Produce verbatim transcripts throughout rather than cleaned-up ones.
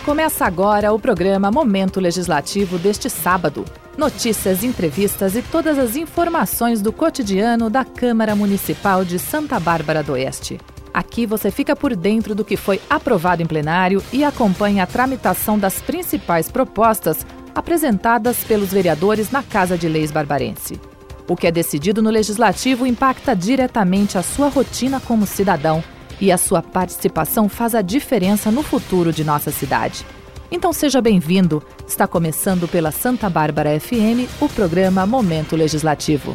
Começa agora o programa Momento Legislativo deste sábado. Notícias, entrevistas e todas as informações do cotidiano da Câmara Municipal de Santa Bárbara do Oeste. Aqui você fica por dentro do que foi aprovado em plenário e acompanha a tramitação das principais propostas apresentadas pelos vereadores na Casa de Leis barbarense. O que é decidido no Legislativo impacta diretamente a sua rotina como cidadão e a sua participação faz a diferença no futuro de nossa cidade. Então seja bem-vindo. Está começando pela Santa Bárbara F M o programa Momento Legislativo.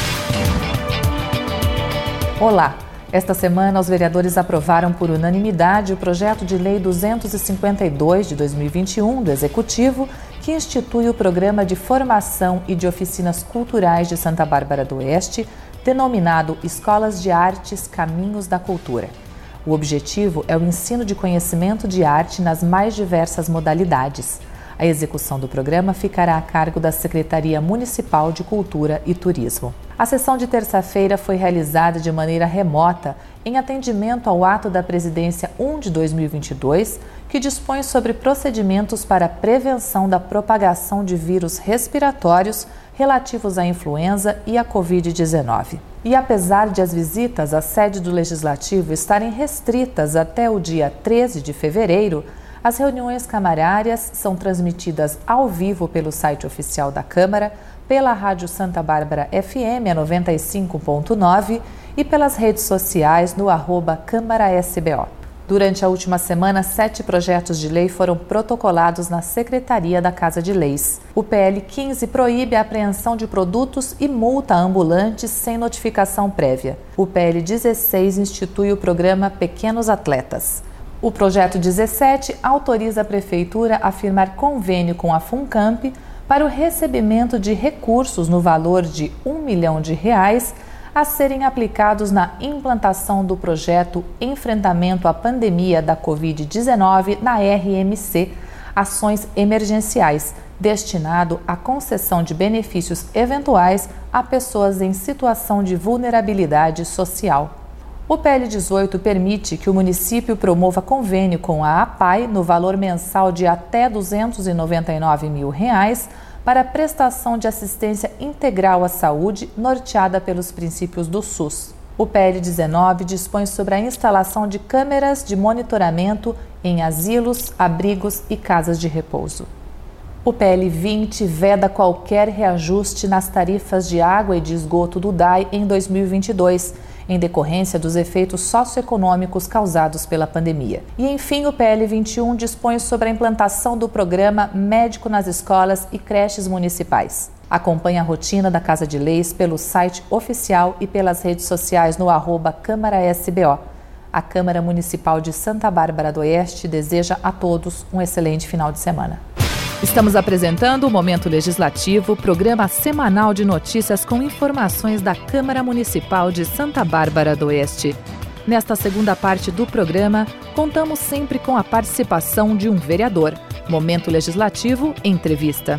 Olá! Esta semana, os vereadores aprovaram por unanimidade o projeto de lei duzentos e cinquenta e dois de dois mil e vinte e um do Executivo, que institui o Programa de Formação e de Oficinas Culturais de Santa Bárbara do Oeste, denominado Escolas de Artes Caminhos da Cultura. O objetivo é o ensino de conhecimento de arte nas mais diversas modalidades. A execução do programa ficará a cargo da Secretaria Municipal de Cultura e Turismo. A sessão de terça-feira foi realizada de maneira remota, em atendimento ao ato da Presidência um de dois mil e vinte e dois, que dispõe sobre procedimentos para a prevenção da propagação de vírus respiratórios relativos à influenza e à covid dezenove. E apesar de as visitas à sede do Legislativo estarem restritas até o dia treze de fevereiro, as reuniões camarárias são transmitidas ao vivo pelo site oficial da Câmara, pela Rádio Santa Bárbara F M a noventa e cinco ponto nove e pelas redes sociais no arroba Câmara S B O. Durante a última semana, sete projetos de lei foram protocolados na Secretaria da Casa de Leis. O P L quinze proíbe a apreensão de produtos e multa a ambulantes sem notificação prévia. O P L dezesseis institui o programa Pequenos Atletas. O projeto dezessete autoriza a Prefeitura a firmar convênio com a FUNCAMP para o recebimento de recursos no valor de um milhão de reais a serem aplicados na implantação do projeto Enfrentamento à Pandemia da covid dezenove na R M C, Ações Emergenciais, destinado à concessão de benefícios eventuais a pessoas em situação de vulnerabilidade social. O P L dezoito permite que o município promova convênio com a APAI no valor mensal de até duzentos e noventa e nove mil reais para a prestação de assistência integral à saúde norteada pelos princípios do SUS. O P L dezenove dispõe sobre a instalação de câmeras de monitoramento em asilos, abrigos e casas de repouso. O P L vinte veda qualquer reajuste nas tarifas de água e de esgoto do D A I em dois mil e vinte e dois, em decorrência dos efeitos socioeconômicos causados pela pandemia. E, enfim, o P L vinte e um dispõe sobre a implantação do programa Médico nas Escolas e Creches Municipais. Acompanhe a rotina da Casa de Leis pelo site oficial e pelas redes sociais no arroba Câmara S B O. A Câmara Municipal de Santa Bárbara do Oeste deseja a todos um excelente final de semana. Estamos apresentando o Momento Legislativo, programa semanal de notícias com informações da Câmara Municipal de Santa Bárbara do Oeste. Nesta segunda parte do programa, contamos sempre com a participação de um vereador. Momento Legislativo, entrevista.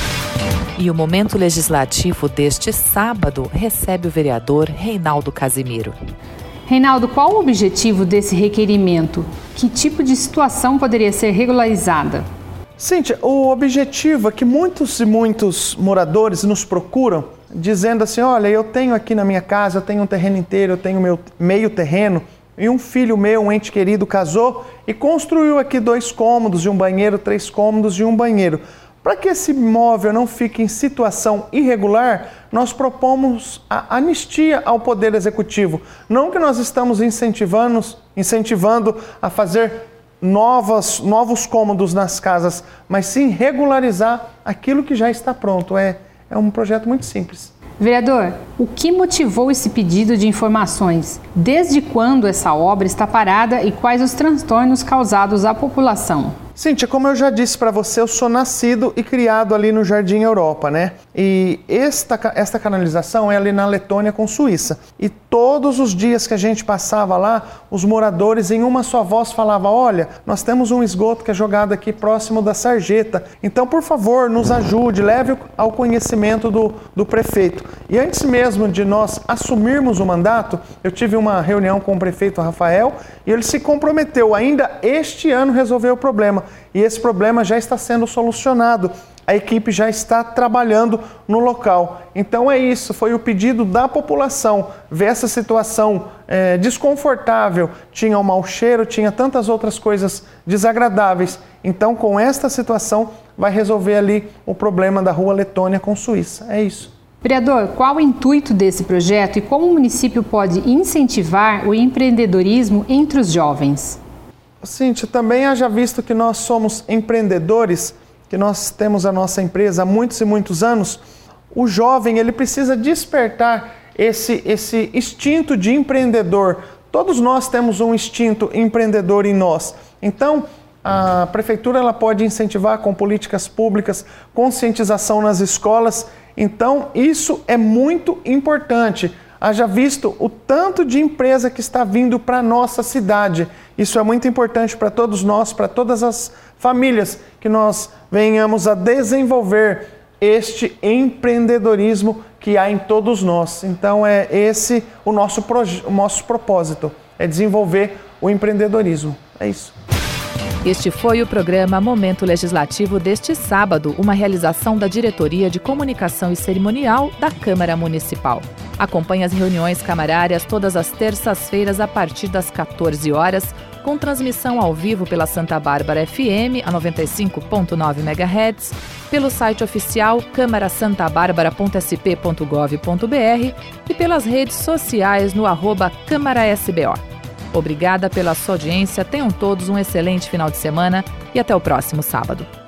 E o Momento Legislativo deste sábado recebe o vereador Reinaldo Casimiro. Reinaldo, qual o objetivo desse requerimento? Que tipo de situação poderia ser regularizada? Cíntia, o objetivo é que muitos e muitos moradores nos procuram dizendo assim, olha, eu tenho aqui na minha casa, eu tenho um terreno inteiro, eu tenho meu meio terreno e um filho meu, um ente querido, casou e construiu aqui dois cômodos e um banheiro, três cômodos e um banheiro. Para que esse imóvel não fique em situação irregular, nós propomos a anistia ao Poder Executivo. Não que nós estamos incentivando, incentivando a fazer Novas, novos cômodos nas casas, mas sim regularizar aquilo que já está pronto. É, é um projeto muito simples. Vereador, o que motivou esse pedido de informações? Desde quando essa obra está parada e quais os transtornos causados à população? Cíntia, como eu já disse para você, eu sou nascido e criado ali no Jardim Europa, né? E esta, esta canalização é ali na Letônia com Suíça. E todos os dias que a gente passava lá, os moradores em uma só voz falavam: olha, nós temos um esgoto que é jogado aqui próximo da sarjeta, então por favor nos ajude, leve ao conhecimento do, do prefeito. E antes mesmo de nós assumirmos o mandato, eu tive uma reunião com o prefeito Rafael e ele se comprometeu ainda este ano resolver o problema. E esse problema já está sendo solucionado. A equipe já está trabalhando no local. Então é isso, foi o pedido da população ver essa situação é, desconfortável, tinha um mau cheiro, tinha tantas outras coisas desagradáveis. Então com esta situação vai resolver ali o problema da Rua Letônia com Suíça. É isso. Vereador, qual o intuito desse projeto e como o município pode incentivar o empreendedorismo entre os jovens? Cíntia, também haja visto que nós somos empreendedores, que nós temos a nossa empresa há muitos e muitos anos, o jovem ele precisa despertar esse, esse instinto de empreendedor. Todos nós temos um instinto empreendedor em nós. Então, a prefeitura ela pode incentivar com políticas públicas, conscientização nas escolas. Então, isso é muito importante. Haja visto o tanto de empresa que está vindo para a nossa cidade. Isso é muito importante para todos nós, para todas as famílias, que nós venhamos a desenvolver este empreendedorismo que há em todos nós. Então é esse o nosso, o nosso propósito, é desenvolver o empreendedorismo. É isso. Este foi o programa Momento Legislativo deste sábado, uma realização da Diretoria de Comunicação e Cerimonial da Câmara Municipal. Acompanhe as reuniões camarárias todas as terças-feiras a partir das quatorze horas, com transmissão ao vivo pela Santa Bárbara F M, a noventa e cinco ponto nove megahertz, pelo site oficial câmara santa bárbara ponto s p ponto gov ponto b r e pelas redes sociais no arroba Câmara S B O. Obrigada pela sua audiência, tenham todos um excelente final de semana e até o próximo sábado.